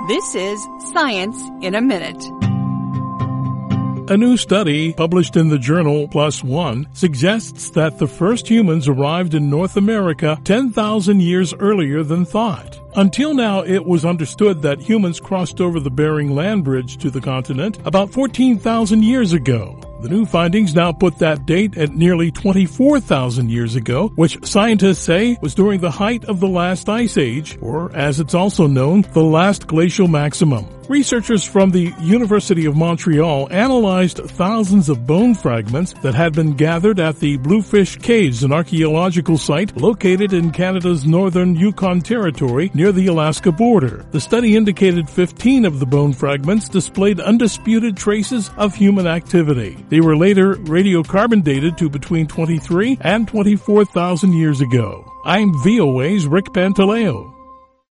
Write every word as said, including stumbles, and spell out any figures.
This is Science in a Minute. A new study published in the journal PLOS ONE suggests that the first humans arrived in North America ten thousand years earlier than thought. Until now, it was understood that humans crossed over the Bering Land Bridge to the continent about fourteen thousand years ago. The new findings now put that date at nearly twenty-four thousand years ago, which scientists say was during the height of the last ice age, or as it's also known, the last glacial maximum. Researchers from the University of Montreal analyzed thousands of bone fragments that had been gathered at the Bluefish Caves, an archaeological site located in Canada's northern Yukon Territory near the Alaska border. The study indicated fifteen of the bone fragments displayed undisputed traces of human activity. They were later radiocarbon dated to between twenty-three and twenty-four thousand years ago. I'm V O A's Rick Pantaleo.